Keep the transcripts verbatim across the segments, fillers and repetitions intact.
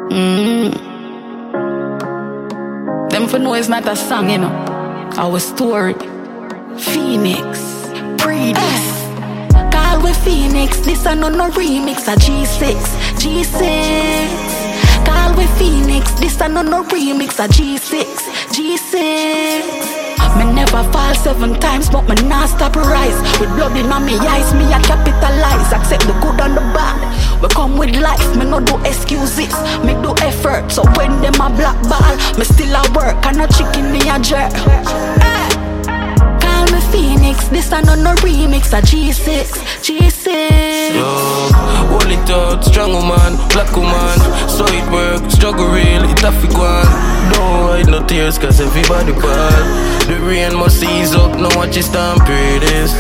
Mm. Them for know it's not a song, you know. Our story. Phoenix. Breed uh. Call with Phoenix. This a no no remix. A G six. G six. Call with Phoenix. This a no no remix. A G six. G six. Me never fall seven times, but me not stop rise. With blood in my eyes, me a capitalize. Accept the good and the bad. We come with life, me no do excuses. Me do effort, so when them a black ball, me still a work and no chicken me a jerk. Hey. Call me Phoenix, this a no no remix. A G six, G six. Yo, hold it out, strong woman, black woman. So it work, struggle real, it have to go on. Don't hide no tears, cause everybody bad. The rain must ease up, now watch it stampede this.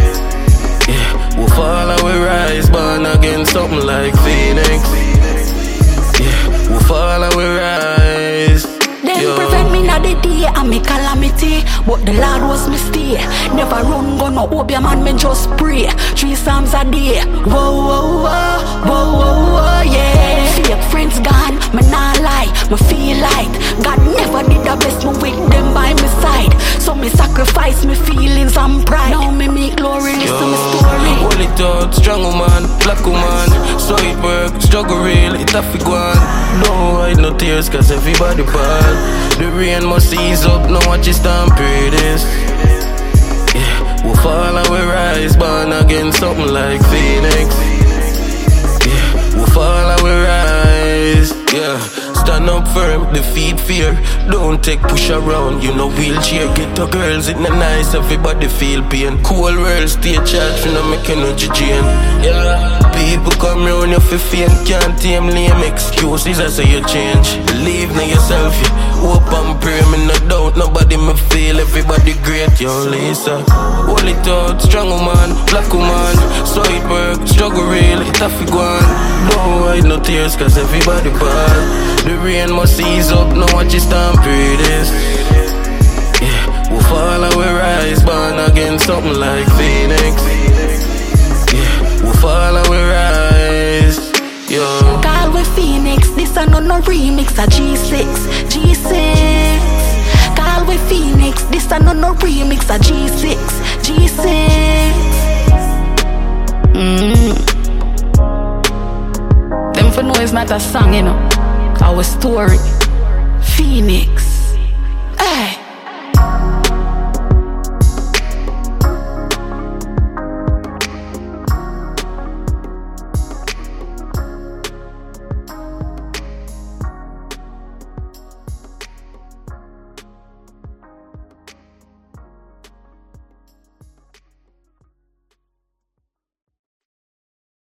Yeah, we'll fall and we rise, born again, something like Phoenix. Yeah, we'll fall and we rise. Them Yo. prevent me na the day and me calamity, but the Lord was me stay. Never run gun no hope your man, me just pray. Three psalms a day. Whoa, whoa, whoa, whoa, whoa, whoa, yeah. Fake friends gone, me nah lie, me feel light. God never did the best, me with them by my side. So me sacrifice me feelings and pride. Now me make glory, listen my story. Hold it out, strong woman, black woman. So it work, struggle real, it have to go on. Don't hide no tears, cause everybody bad. The rain must ease up, now watch it stampede this. Yeah, we'll fall and we rise, born again, something like Phoenix. Yeah, we'll fall and we rise. Yeah, stand up firm, defeat fear. Don't take push around, you know wheelchair. Get the girls, it not nice, everybody feel pain. Cool world, stay charged, you know make energy drain. Yeah, people come round you for fame. Can't tame lame excuses, I say you change. Believe in yourself, yeah. Hope and pray, me no doubt. Nobody me feel, everybody great, yo Lisa. Hold it out, strong woman, black woman. So it work, struggle real, it have to go on. Don't hide no tears, cause everybody bad. The rain must ease up, now watch it stampede this. Yeah, we'll fall and we rise, born again, something like Phoenix. Yeah, we'll fall and we rise. Yo. Call with Phoenix, this a no no remix. A G six, G six. Call with Phoenix, this a no no remix. A G six, G six. Mm. Them for know it's not a song, you know. Our story. Phoenix.